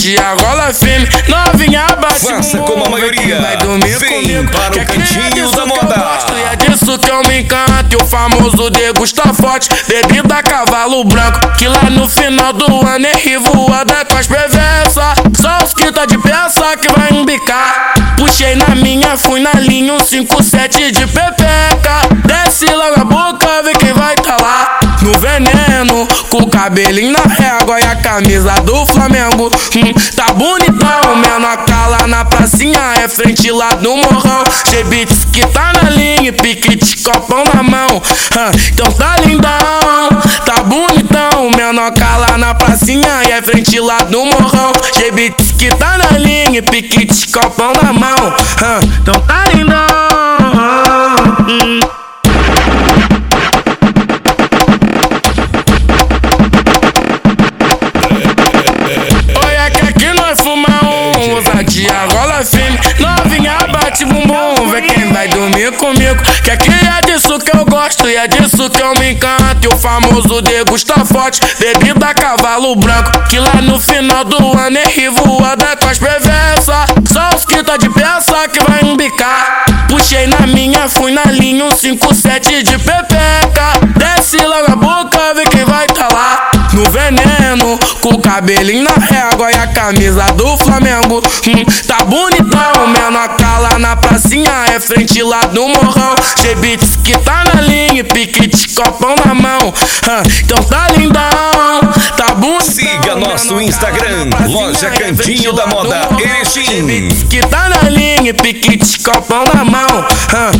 ousadia, rola firme, novinha bate faça como a maioria, vai dormir vem comigo, para o cantinho da moda. E é disso que eu me encanto, e o famoso degusta forte, bebida cavalo branco, que lá no final do ano é rivoada com as perversas. Só os que tá de peça que vai embicar. Puxei na minha, fui na linha, 157 de pepeca. Desce lá na boca, vê quem vai tá lá. No veneno, com o cabelinho na régua e a camisa do Flamengo. Tá bonitão, menor cala na pracinha, é frente lá do morrão. G-Beats que tá na linha, piquete, copão na mão. Então tá lindão, tá bonitão, menor cala na pracinha e é frente lá do morrão. G-Beats que tá na linha, piquete, copão na mão. Então tá lindão. Ousadia, rola firme, novinha bate bumbum, vê quem vai dormir comigo. Que aqui é disso que eu gosto e é disso que eu me encanto. E o famoso degusta forte, bebida cavalo branco, que lá no final do ano é rivoada com as perversas. Só os que tá de peça que vai embicar. Puxei na minha, fui na linha, 157 de pepeca. Desce lá na boca, vê quem vai tá lá. No veneno, com o cabelinho na régua e a camisa do Flamengo. Tá bonitão, menor cala na pracinha, é frente lá do morrão. G-Beats que tá na linha, piquete, copão na mão. Então tá lindão, tá bonitão. Siga nosso Instagram, Loja Cantinho da Moda Erechim. G-Beats que tá na linha, piquete, copão na mão.